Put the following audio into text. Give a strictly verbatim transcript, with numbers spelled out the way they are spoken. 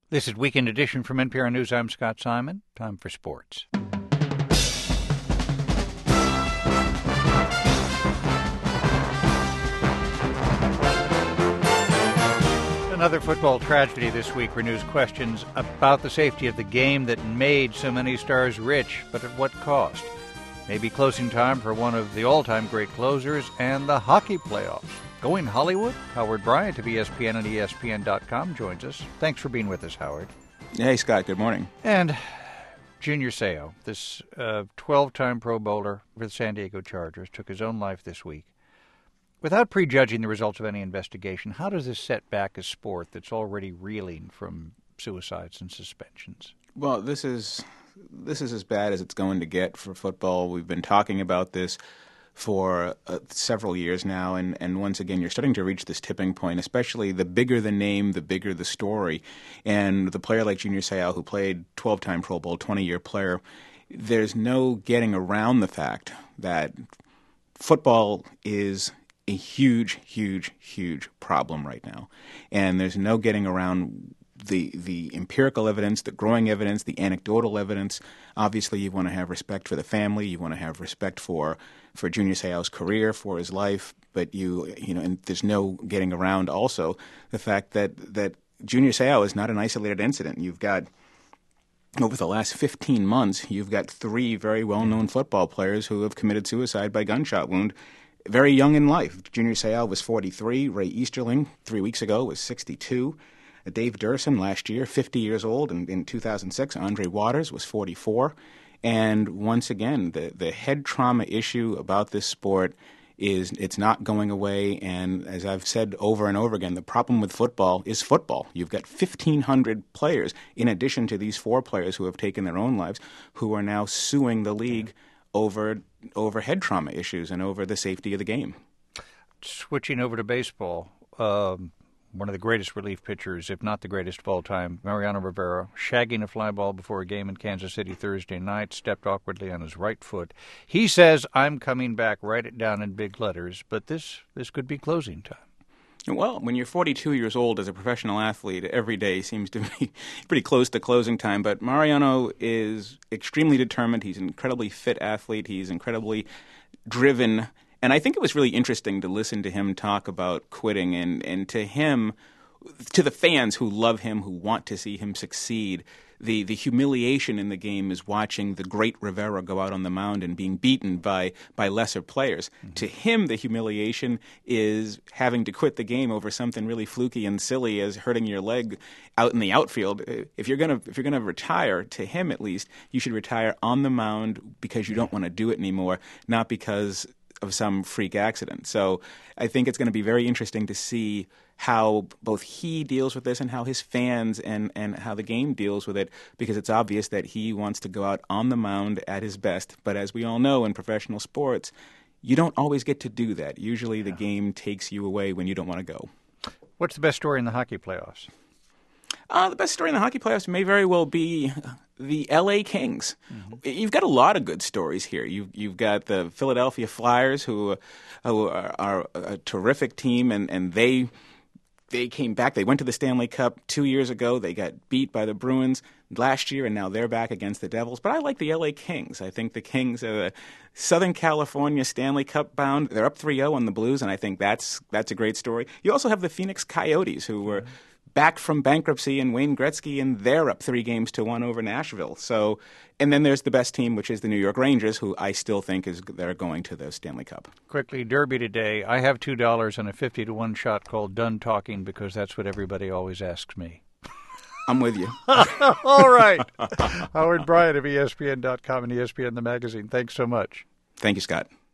This is Weekend Edition from N P R News. I'm Scott Simon. Time for sports. Another football tragedy this week renews questions about the safety of the game that made so many stars rich, but at what cost? Maybe closing time for one of the all-time great closers and the hockey playoffs. Going Hollywood? Howard Bryant of E S P N and E S P N dot com joins us. Thanks for being with us, Howard. Hey, Scott. Good morning. And Junior Seau, this uh, twelve-time Pro Bowler for the San Diego Chargers, took his own life this week. Without prejudging the results of any investigation, how does this set back a sport that's already reeling from suicides and suspensions? Well, this is this is as bad as it's going to get for football. We've been talking about this for uh, several years now, and, and once again, you're starting to reach this tipping point, especially the bigger the name, the bigger the story. And the player like Junior Seau, who played twelve-time Pro Bowl, twenty-year player, there's no getting around the fact that football is a huge, huge, huge problem right now. And there's no getting around the the empirical evidence, the growing evidence, the anecdotal evidence. Obviously, you want to have respect for the family. You want to have respect for for Junior Seau's career, for his life. But you you know, and there's no getting around also the fact that that Junior Seau is not an isolated incident. You've got over the last fifteen months, you've got three very well-known football players who have committed suicide by gunshot wound very young in life. Junior Seau was forty-three. Ray Easterling, three weeks ago, was sixty-two. Dave Durson, last year, fifty years old. In, in two thousand six, Andre Waters was forty-four. And once again, the, the head trauma issue about this sport is it's not going away. And as I've said over and over again, the problem with football is football. You've got fifteen hundred players, in addition to these four players who have taken their own lives, who are now suing the league over over head trauma issues and over the safety of the game. Switching over to baseball, um, one of the greatest relief pitchers, if not the greatest of all time, Mariano Rivera, shagging a fly ball before a game in Kansas City Thursday night, stepped awkwardly on his right foot. He says, "I'm coming back," write it down in big letters, but this this could be closing time. Well, when you're forty-two years old as a professional athlete, every day seems to be pretty close to closing time. But Mariano is extremely determined. He's an incredibly fit athlete. He's incredibly driven. And I think it was really interesting to listen to him talk about quitting. And, and to him, to the fans who love him, who want to see him succeed, the, the humiliation in the game is watching the great Rivera go out on the mound and being beaten by, by lesser players. Mm-hmm. To him, the humiliation is having to quit the game over something really fluky and silly as hurting your leg out in the outfield. If you're gonna if you're gonna retire, to him at least, you should retire on the mound because you don't want to do it anymore, not because of some freak accident. So I think it's going to be very interesting to see how both he deals with this and how his fans and, and how the game deals with it, because it's obvious that he wants to go out on the mound at his best. But as we all know in professional sports, you don't always get to do that. Usually the game takes you away when you don't want to go. What's the best story in the hockey playoffs? Uh, the best story in the hockey playoffs may very well be the L A Kings. Mm-hmm. You've got a lot of good stories here. You've, you've got the Philadelphia Flyers, who, who are, are a terrific team, and, and they they came back. They went to the Stanley Cup two years ago. They got beat by the Bruins last year, and now they're back against the Devils. But I like the L A Kings. I think the Kings are Southern California Stanley Cup bound. They're up three oh on the Blues, and I think that's that's a great story. You also have the Phoenix Coyotes, who were mm-hmm. back from bankruptcy, and Wayne Gretzky, and they're up three games to one over Nashville. So, and then there's the best team, which is the New York Rangers, who I still think is they're going to the Stanley Cup. Quickly, Derby today. I have two dollars and a fifty to one shot called Done Talking, because that's what everybody always asks me. I'm with you. All right. Howard Bryant of E S P N dot com and E S P N the magazine. Thanks so much. Thank you, Scott.